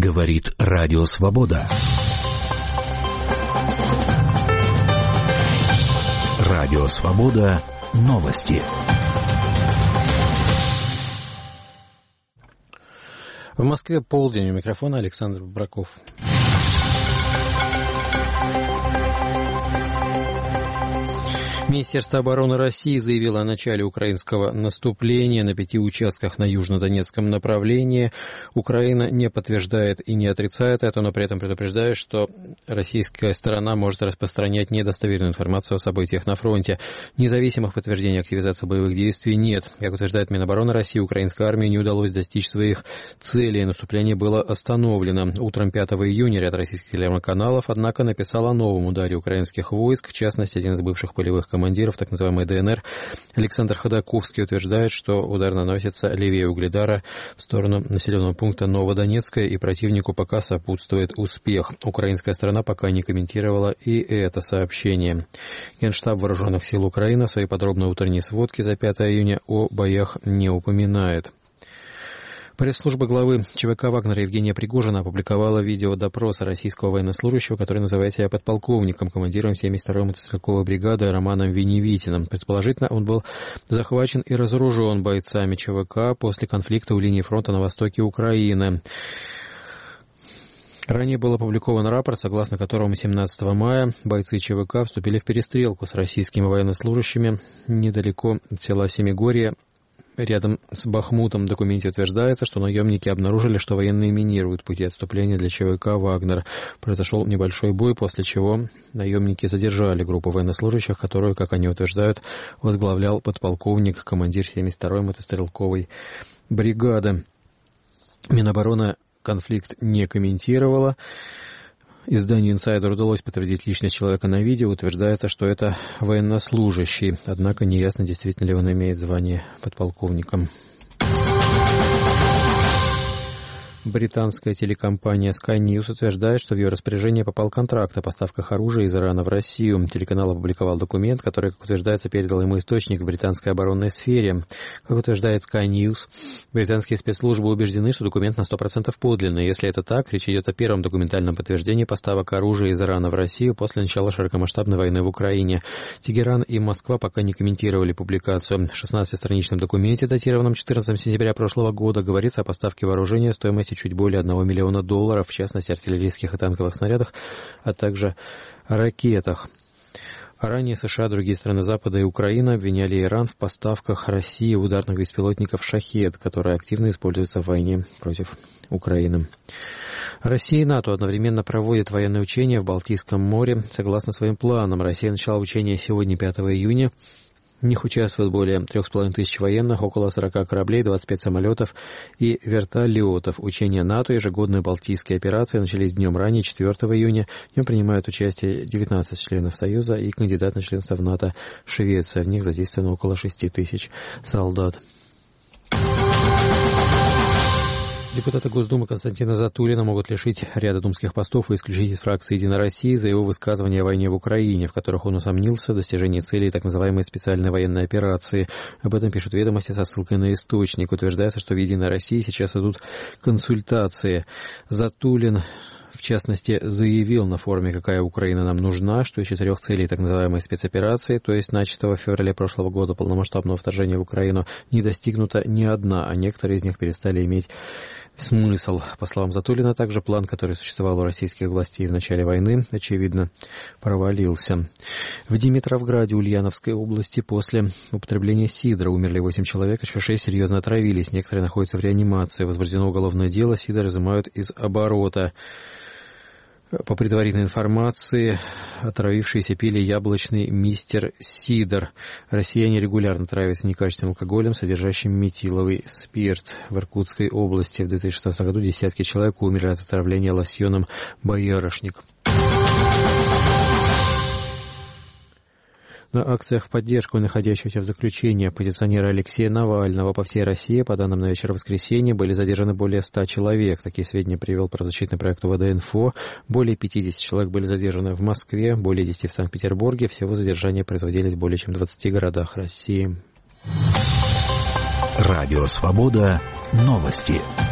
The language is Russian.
Говорит Радио Свобода. Радио Свобода. Новости. В Москве полдень. У микрофона Александр Браков. Министерство обороны России заявило о начале украинского наступления на 5 участках на южнодонецком направлении. Украина не подтверждает и не отрицает это, но при этом предупреждает, что российская сторона может распространять недостоверную информацию о событиях на фронте. Независимых подтверждений активизации боевых действий нет. Как утверждает Минобороны России, украинской армии не удалось достичь своих целей. Наступление было остановлено. Утром 5 июня ряд российских телеграм-каналов, однако, написал о новом ударе украинских войск. В частности, один из бывших полевых командиров так называемой ДНР Александр Ходаковский утверждает, что удар наносится левее Угледара в сторону населенного пункта Новодонецкая, и противнику пока сопутствует успех. Украинская сторона пока не комментировала и это сообщение. Генштаб Вооруженных сил Украины в своей подробной утренней сводке за 5 июня о боях не упоминает. Пресс-служба главы ЧВК «Вагнера» Евгения Пригожина опубликовала видеодопрос российского военнослужащего, который называет себя подполковником, командиром 72-й мотострелковой бригады Романом Веневитиным. Предположительно, он был захвачен и разоружен бойцами ЧВК после конфликта у линии фронта на востоке Украины. Ранее был опубликован рапорт, согласно которому 17 мая бойцы ЧВК вступили в перестрелку с российскими военнослужащими недалеко от села Семигорье, рядом с Бахмутом. В документе утверждается, что наемники обнаружили, что военные минируют пути отступления для ЧВК «Вагнер». Произошел небольшой бой, после чего наемники задержали группу военнослужащих, которую, как они утверждают, возглавлял подполковник, командир 72-й мотострелковой бригады. Минобороны конфликт не комментировала. Изданию «Инсайдер» удалось подтвердить личность человека на видео. Утверждается, что это военнослужащий. Однако неясно, действительно ли он имеет звание подполковника. Британская телекомпания Sky News утверждает, что в ее распоряжение попал контракт о поставках оружия из Ирана в Россию. Телеканал опубликовал документ, который, как утверждается, передал ему источник в британской оборонной сфере. Как утверждает Sky News, британские спецслужбы убеждены, что документ на 100% подлинный. Если это так, речь идет о первом документальном подтверждении поставок оружия из Ирана в Россию после начала широкомасштабной войны в Украине. Тегеран и Москва пока не комментировали публикацию. В 16-страничном документе, датированном 14 сентября прошлого года, говорится о поставке вооружения стоимостью чуть более $1 миллиона, в частности, артиллерийских и танковых снарядах, а также ракетах. Ранее США, другие страны Запада и Украина обвиняли Иран в поставках России ударных беспилотников «Шахед», которые активно используются в войне против Украины. Россия и НАТО одновременно проводят военные учения в Балтийском море. Согласно своим планам, Россия начала учения сегодня, 5 июня. В них участвуют более 3500 военных, около 40 кораблей, 25 самолетов и вертолетов. Учения НАТО, ежегодные балтийские операции, начались днем ранее, 4 июня. В нем принимают участие 19 членов Союза и кандидат на членство в НАТО Швеция. В них задействовано около 6000 солдат. Депутата Госдумы Константина Затулина могут лишить ряда думских постов и исключить из фракции «Единая Россия» за его высказывания о войне в Украине, в которых он усомнился в достижении целей так называемой специальной военной операции. Об этом пишут «Ведомости» со ссылкой на источник. Утверждается, что в «Единой России» сейчас идут консультации. Затулин, в частности, заявил на форуме «Какая Украина нам нужна», что из 4 целей так называемой спецоперации, то есть начатого в феврале прошлого года полномасштабного вторжения в Украину, не достигнута ни одна, а некоторые из них перестали иметь смысл. По словам Затулина, также план, который существовал у российских властей в начале войны, очевидно, провалился. В Димитровграде Ульяновской области после употребления сидра умерли 8 человек, еще 6 серьезно отравились. Некоторые находятся в реанимации. Возбуждено уголовное дело, сидр изымают из оборота. По предварительной информации, отравившиеся пили яблочный мистер сидр. Россияне регулярно травятся некачественным алкоголем, содержащим метиловый спирт. В Иркутской области в 2016 году десятки человек умерли от отравления лосьоном «Боярышник». На акциях в поддержку находящегося в заключении оппозиционера Алексея Навального по всей России, по данным на вечер воскресенья, были задержаны более 100 человек. Такие сведения привел правозащитный проект УВД-Инфо. Более 50 человек были задержаны в Москве, более 10 в Санкт-Петербурге. Всего задержания производились в более чем 20 городах России. Радио «Свобода». Новости.